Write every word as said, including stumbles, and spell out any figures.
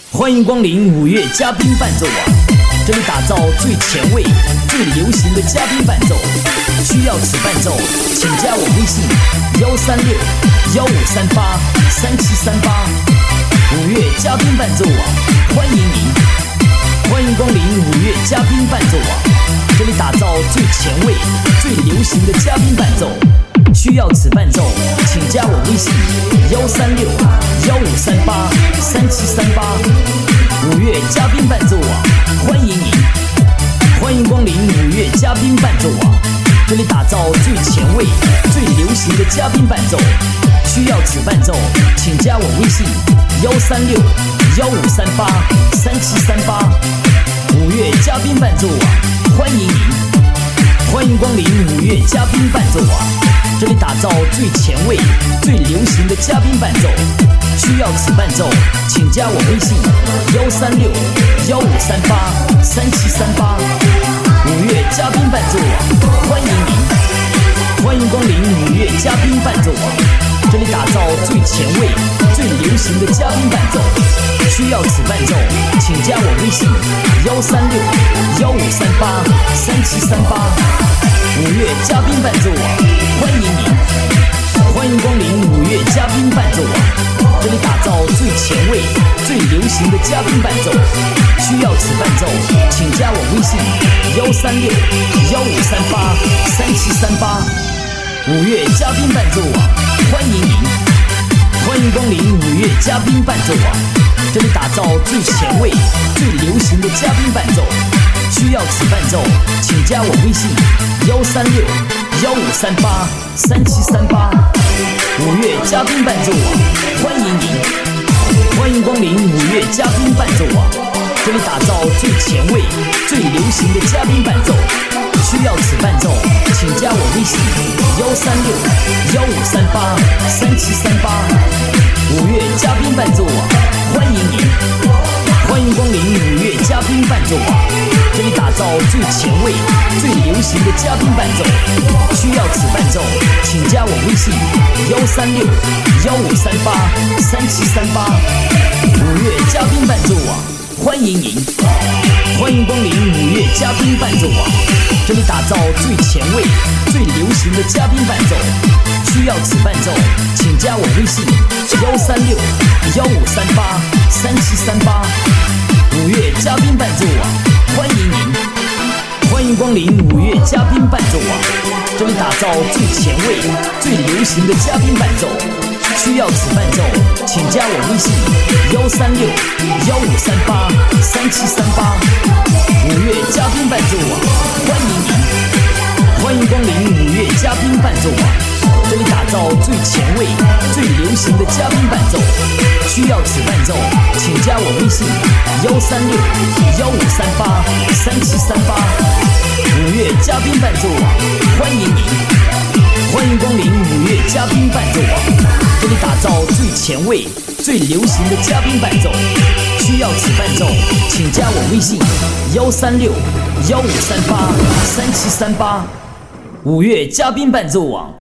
欢迎光临五月嘉宾伴奏网，这里打造最前卫、最流行的嘉宾伴奏。需要此伴奏，请加我微信幺三六幺五三八三七三八。五月嘉宾伴奏网，欢迎您！欢迎光临五月嘉宾伴奏网，这里打造最前卫、最流行的嘉宾伴奏。需要此伴奏，请加我微信幺三六幺五三八三七三八。五月嘉宾伴奏网，欢迎您！欢迎光临五月嘉宾伴奏网，这里打造最前卫、最流行的嘉宾伴奏。需要此伴奏，请加我微信幺三六幺五三八三七三八。五月嘉宾伴奏网，欢迎您！欢迎光临五月嘉宾伴奏网，这里打造最前卫、最流行的嘉宾伴奏。需要此伴奏，请加我微信幺三六幺五三八三七三八。五月嘉宾伴奏网，欢迎您！欢迎光临五月嘉宾伴奏网，这里打造最前卫、最流行的嘉宾伴奏。需要此伴奏，请加我微信幺三六幺五三八三七三八。五月嘉宾伴奏网，欢迎您！欢迎光临五月嘉宾伴奏网，这里打造最前卫、最流行的嘉宾伴奏。需要此伴奏，请加我微信幺三六幺五三八三七三八。五月嘉宾伴奏网，欢迎您！欢迎光临五月嘉宾伴奏网，这里打造最前卫、最流行的嘉宾伴奏。需要此伴奏，请加我微信幺三六幺五三八三七三八。五月嘉宾伴奏网，欢迎您！欢迎光临五月嘉宾伴奏网，这里打造最前卫、最流行的嘉宾伴奏。需要此伴奏，请加我微信幺三六幺五三八三七三八。五月嘉宾伴奏网，欢迎您！欢迎光临五月嘉宾伴奏网，这里打造最前卫、最流行的嘉宾伴奏。需要此伴奏，请加我微信幺三六幺五三八三七三八。五月嘉宾伴奏网，欢迎您！欢迎光临五月嘉宾伴奏网，这里打造最前卫、最流行的嘉宾伴奏。需要此伴奏，请加我微信幺三六幺五三八三七三八。五月嘉宾伴奏网，欢迎您！欢迎光临五月嘉宾伴奏网，这里打造最前卫、最流行的嘉宾伴奏。需要此伴奏，请加我微信幺三六幺五三八三七三八。五月嘉宾伴奏网，欢迎您！欢迎光临五月嘉宾伴奏网，这里打造最前卫、最流行的嘉宾伴奏。需要此伴奏，请加我微信幺三六幺五三八三七三八。五月嘉宾伴奏网，欢迎您！欢迎光临五月嘉宾伴奏网，这里打造最前卫、最流行的嘉宾伴奏。需要此伴奏，请加我微信幺三六幺五三八三七三八。五月嘉宾伴奏网，